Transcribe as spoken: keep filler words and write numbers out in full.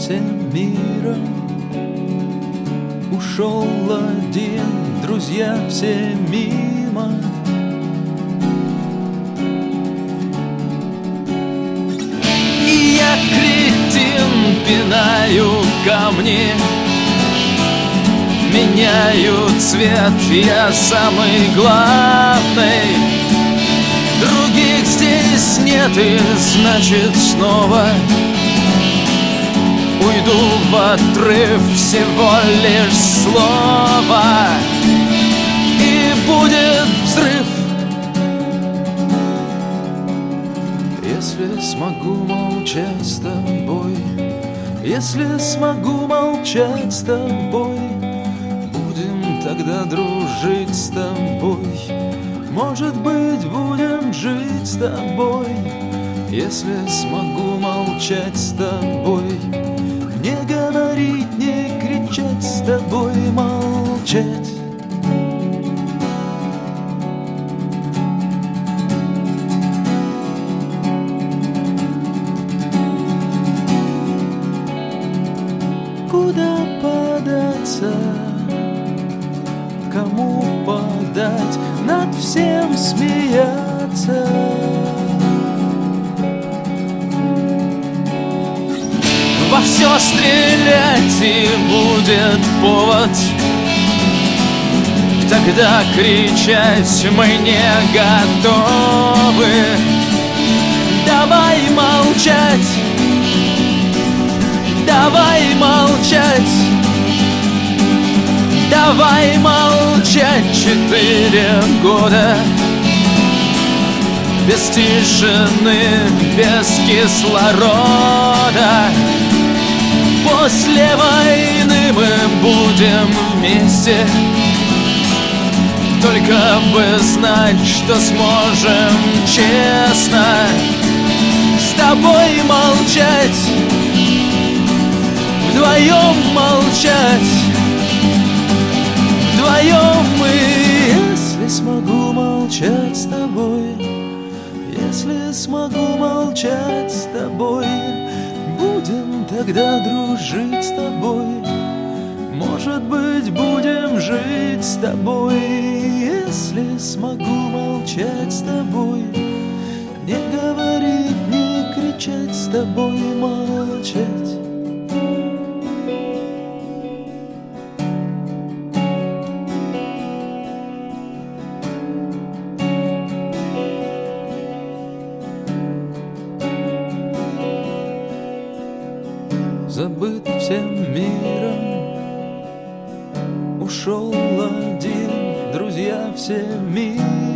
всем миром. Ушел один, друзья все мимо. И я, кретин, пинаю камни, меняю цвет, я самый главный. Других здесь нет, и значит снова уйду в отрыв, всего лишь слово, и будет взрыв. Если смогу молчать с тобой, если смогу молчать с тобой, будем тогда дружить с тобой. Может быть, будем жить с тобой. Если смогу молчать с тобой, не говорить, не кричать с тобой, молчать. Куда податься, кому подать, над всем смеяться? Во все стрелять, и будет повод тогда кричать мы не готовы. Давай молчать, давай молчать, давай молчать. Четыре года без тишины, без кислорода. После войны мы будем вместе, только бы знать, что сможем честно с тобой молчать, вдвоем молчать, вдвоем мы. Если смогу молчать с тобой, если смогу молчать с тобой, будем тогда дружить с тобой. Может быть, будем жить с тобой. Если смогу молчать с тобой, не говорить, не кричать с тобой, молчать. Забыт всем миром, ушел один, друзья все мимо.